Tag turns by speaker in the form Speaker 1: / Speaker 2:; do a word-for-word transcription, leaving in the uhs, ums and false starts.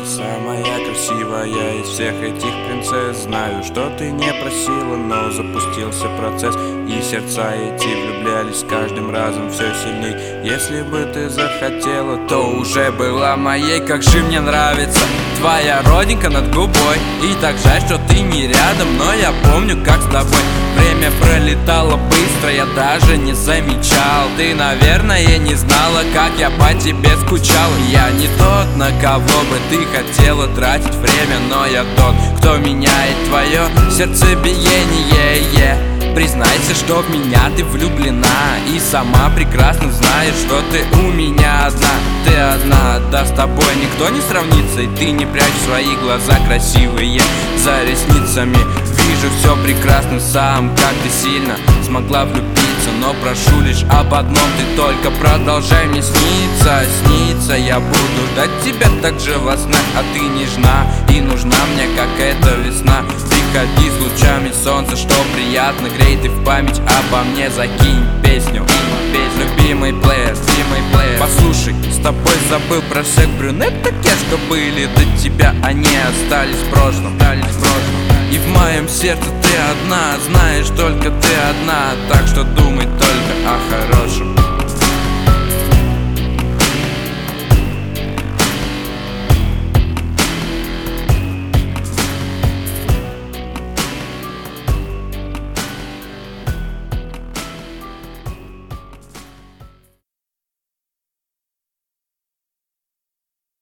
Speaker 1: Ты самая красивая из всех этих принцесс. Знаю, что ты не просила, но запустился процесс, и сердца эти влюблялись с каждым разом все сильней. Если бы ты захотела, то уже была моей. Как же мне нравится твоя родинка над губой, и так жаль, что ты не рядом, но я помню, как с тобой время пролетало быстро, я даже не замечал. Ты, наверное, не знала, как я по тебе скучал. Я не тот, на кого бы ты хотела тратить время, но я тот, кто меняет твое сердцебиение. yeah. Признайся, что в меня ты влюблена, и сама прекрасно знаешь, что ты у меня одна. Ты одна, да с тобой никто не сравнится, и ты не прячь свои глаза красивые за ресницами. Вижу все прекрасно сам, как ты сильно смогла влюбиться, но прошу лишь об одном, ты только продолжай мне сниться. Сниться я буду ждать тебя так же во снах, а ты нежна и нужна мне, как эта весна. Приходи с лучами солнца, что приятно греет, и в память обо мне закинь песню. Любимый плеер, любимый плеер, послушай, с тобой забыл про всех брюнет, такие, что были до тебя, они остались в прошлом, остались в прошлом. И в моем сердце ты одна, знаешь, только ты одна, так что думай только о хорошем.